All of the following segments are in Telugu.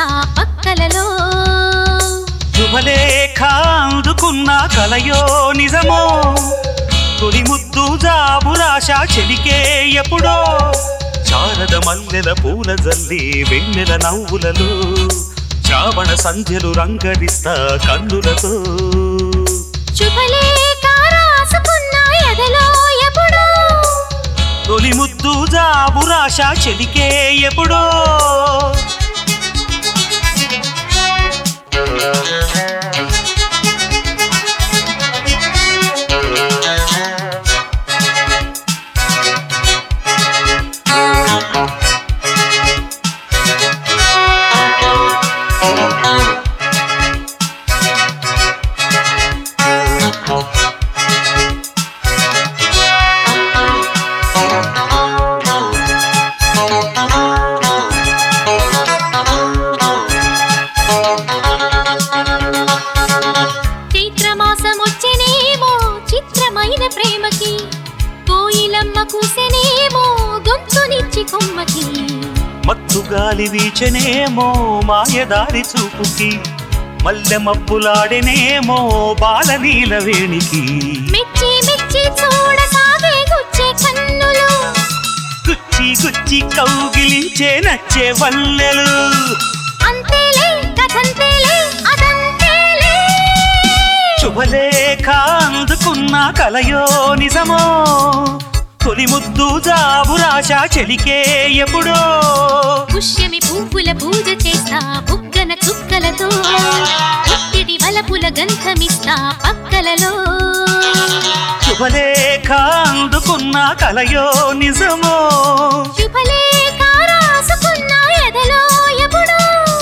రంగరిస్తా పక్కలలో శుభలేఖ అందుకున్న కలయో నిజమో తొలి ముద్దు జాబురాశ చెలికే ఎప్పుడో శారద మల్లెల పూల జల్లి వెన్నెల నవ్వులలో శ్రావణ సంధ్యలు రంగరిస్తా కన్నులతో శుభలేఖ రాసుకున్న ఎదలో ఎప్పుడో తొలి ముద్దు జాబురాశ చెలికే ఎప్పుడో చైత్రమాసమొచ్చెనేమో చిత్రమైన ప్రేమకి కోయిలమ్మ కూసెనేమో గొంతునిచ్చి కొమ్మకి మత్తు గాలి వీచెనేమో మాయదారి చూపుకి మల్లె మబ్బులాడెనేమో బాలనీల వేణికి మెచ్చి మెచ్చి చూడసాగే గుచ్చే కన్నులు గుచ్చి గుచ్చి కౌగిలించే నచ్చే వల్లెలు అంతేలే కథంతేలే అదంతేలే శుభలేఖ అందుకున్న కలయో నిజమో తొలి ముద్దు జాబురాశ చెలికే ఎప్పుడో పుష్యమి పువ్వుల పూజ చేస్తా బుగ్గన చుక్కలతో పుట్టిడి వలపుల గంధమిస్తా పక్కలలో శుభలేఖ అందుకున్న కలయో నిజమో శుభలేఖ రాసుకున్న ఎదలో ఎప్పుడో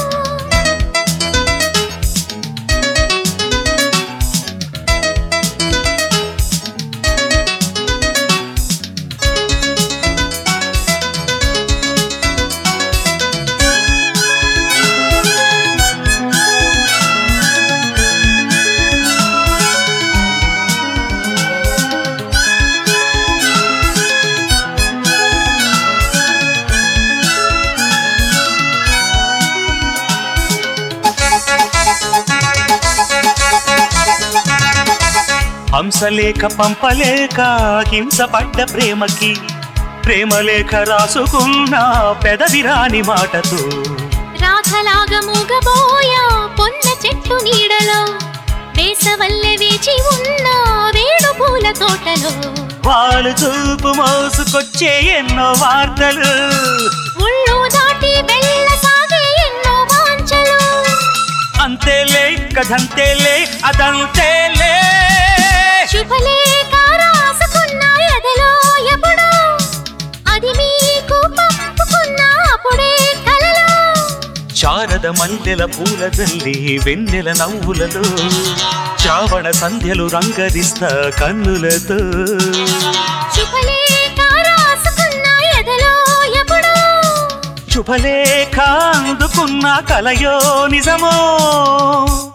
హంసలేఖ పంపలేక హింసపడ్డ ప్రేమకి ప్రేమలేఖ రాసుకున్న పెదవిరాని మాటతో రాధలాగా మూగబోయా పొన్న చెట్టు నీడలో వేసవల్లె వేచి ఉన్న వేణు పూల తోటలో వాళ్ళు చూపు మోసుకొచ్చే ఎన్నో వార్తలు ముళ్ళు దాటి వెళ్ళసాగే ఎన్నో వాంఛలు అంతేలే కథంతేలే అదంతేలే శుభలేఖ రాసుకున్న ఎదలో ఎప్పుడో అది మీకు పంపుకున్న అప్పుడే కలలో శారద మల్లెల పూల జల్లి వెన్నెల నవ్వులలో శ్రావణ సంధ్యలు రంగరిస్తా కన్నులతో శుభలేఖ రాసుకున్న ఎదలో ఎప్పుడో శుభలేఖ అందుకున్న కలయో నిజమో